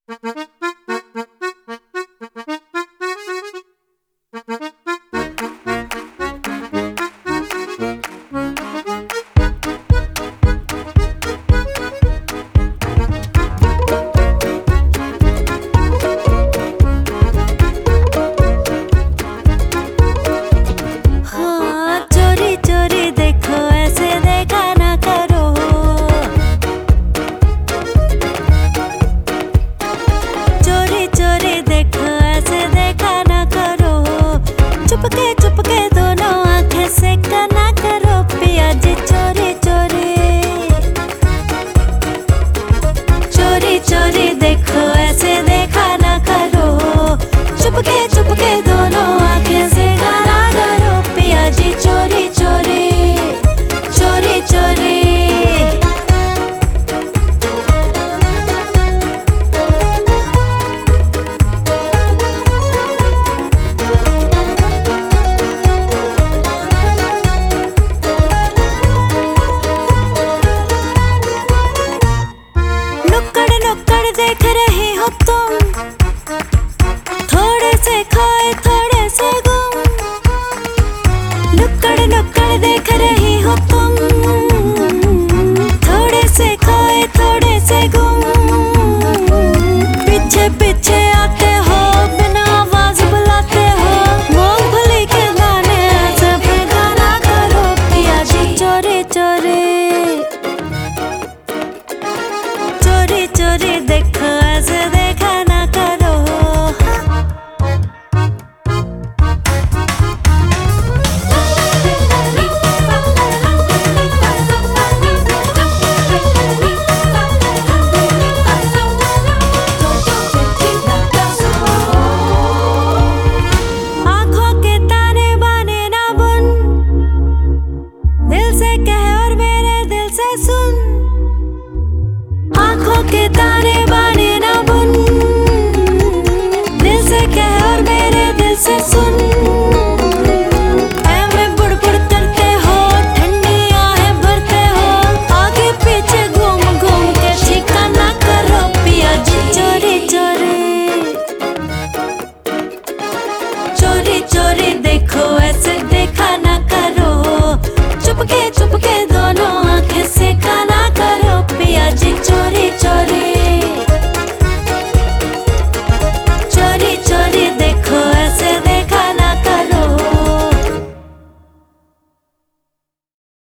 देख रहे हो तुम, थोड़े से खाए थोड़े से गुम। नुक्कड़ नुक्कड़ देख रही हो तुम, थोड़े से खाए थोड़े से गुम। पीछे पीछे आते हो, बिना आवाज बुलाते हो। मूंगफली के दाने ऐसे फेंका ना करो पिया जी, चोरी चोरी चोरी चोरी देखो, ऐसे देखा ना करो। आंखों के ताने बाने ना बुन, दिल से कह और मेरे दिल से सुन। आंखों के ताने